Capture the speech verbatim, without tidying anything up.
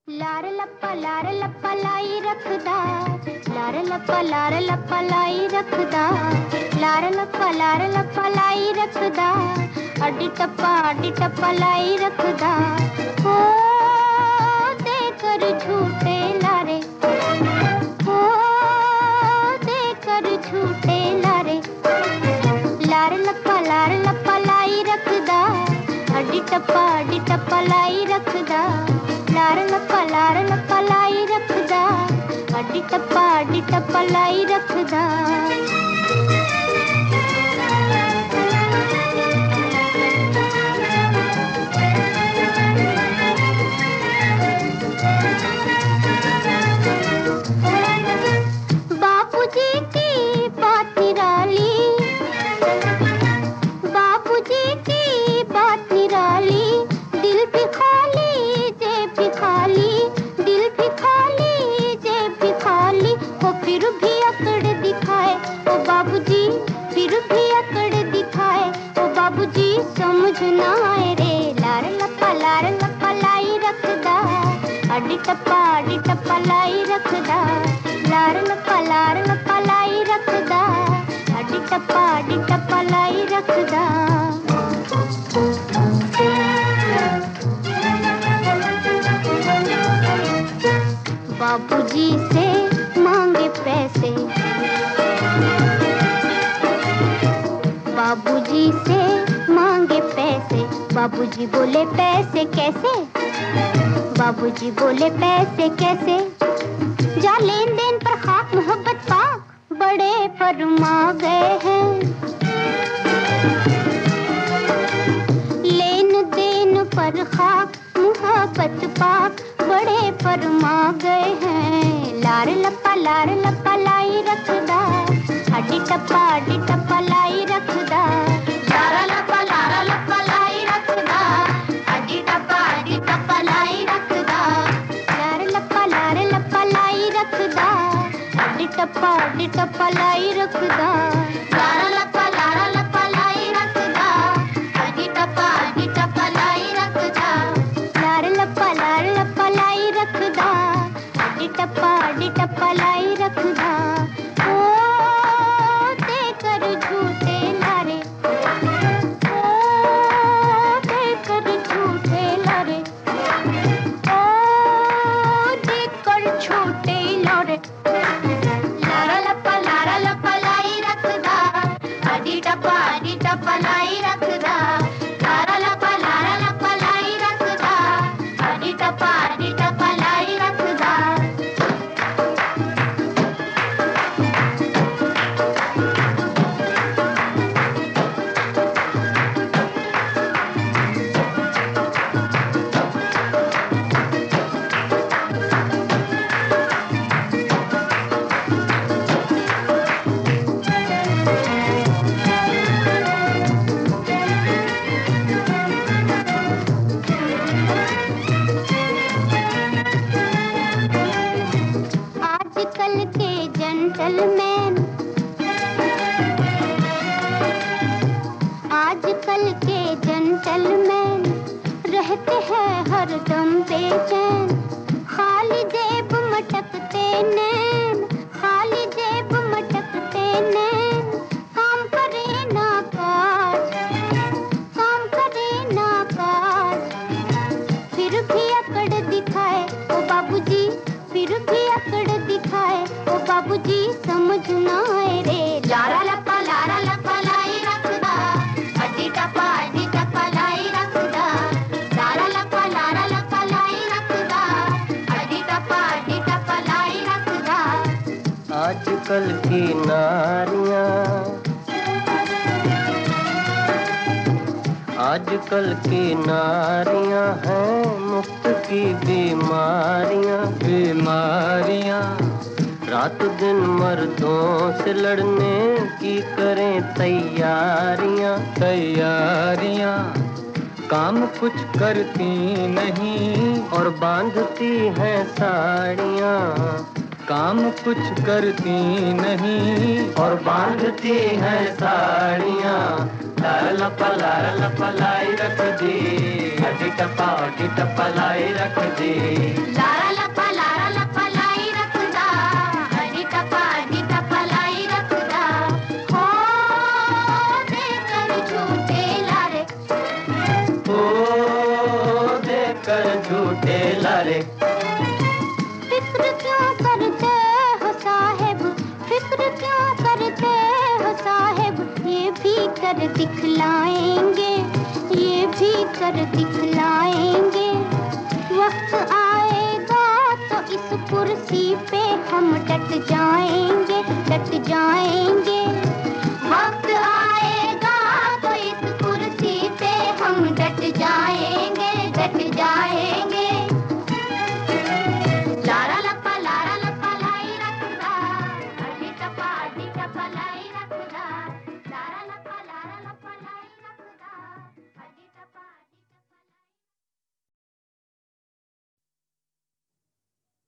लार लप्पा लार लप्पा लाई रखदा, लार लप्पा लार लप्पा लाई रखदा, लार लप्पा लार लप्पा लाई रखदा, अड्डी टप्पा अड्डी टप्पा लाई रखदा। हो दे कर झूठे लारे, हो दे कर झूठे लारे, लार लप्पा लार लप्पा लाई रखदा, अड्डी टप्पा अड्डी टप्पा लाई रखदा, लार लप्पा लार लप्पा लाई रखदा, अड्डी टप्पा अड्डी टप्पा लाई रखदा। बापूजी की बात निराली, बापूजी की बात निराली, दिल भी खाली जेब भी खाली, दिल भी खाली जेब भी खाली, वो फिर भी अकड़ दिखाए ओ बाबूजी, फिर भी अकड़ दिखाए ओ बाबूजी, समझ ना आए रे। लार लप्पा लार लप्पा लाई रखदा, अड्डी टप्पा अड्डी टप्पा लाई रखदा, लार लप्पा लार लप्पा लाई रखदा, अड्डी टप्पा अड्डी टप्पा लाई रखदा। बाबूजी से मांगे पैसे, बाबूजी से मांगे पैसे, बाबूजी बोले पैसे कैसे, बाबूजी बोले पैसे कैसे, जा लेन देन पर खाक मोहब्बत पाक, बड़े फरमा गए हैं। लेन देन पर खाक मोहब्बत पाक, बड़े फरमा गए हैं। लार लप्पा लार लप्पा लाई रखदा, अड्डी टप्पा अड्डी टप्पा लाई रखदा, लार लप्पा लार लप्पा लाई रखदा, अड्डी टप्पा अड्डी टप्पा लाई रखदा, लार लप्पा लार लप्पा लाई रखदा, अड्डी टप्पा अड्डी टप्पा लाई रखदा, लार लप्पा लार लप्पा लाई रखदा, अड्डी टप्पा अड्डी टप्पा लाई रखदा, लार लप्पा लार लप्पा लाई रखदा, अड्डी टप्पा अड्डी टप्पा लाई रखदा। ओ दे कर झूठे लारे, ओ दे कर झूठे लारे, ओ दे कर झूठे लारे, लार लप्पा लार लप्पा लाई रखदा, अड्डी टप्पा अड्डी टप्पा लाई रखदा, लार लप्पा लार लप्पा लाई रखदा, अड्डी टप्पा अड्डी टप्पा लाई रखदा। आजकल के जेंटलमैन, आजकल के जेंटलमैन रहते हैं हरदम बेचैन, खाली जेब मटकते नैन, खाली जेब मटकते नैन, काम करे ना काज, काम करे ना काज, फिर भी अकड़ दिखाए ओ बाबूजी, फिर भी अकड़ दिखाए ओ बाबूजी, समझ ना आए रे। लारा लप्पा लारा लप्पा लाई रखदा, अड्डी टप्पा अड्डी टप्पा लाई रखदा, लारा लप्पा लारा लप्पा लाई रखदा, अड्डी टप्पा अड्डी टप्पा लाई रखदा। आजकल की नारियां, आजकल की नारियां हैं मुफ्त की बीमारियां, बीमारियां, रात दिन मर्दों से लड़ने की करें तैयारियां, तैयारियां, काम कुछ करती नहीं और बांधती हैं साड़ियां, काम कुछ करती नहीं और बांधती हैं साड़ियां, लार लप्पा लार लप्पा लाई रख दी, अड्डी टप्पा अड्डी टप्पा लाई रख दी। प्यारे। फिक्र क्यों करते हो साहेब, फिक्र क्यों करते हो साहेब, ये भी कर दिखलाएंगे, ये भी कर दिखलाएंगे। वक्त आएगा तो इस कुर्सी पे हम डट जाएंगे, डट जाएंगे।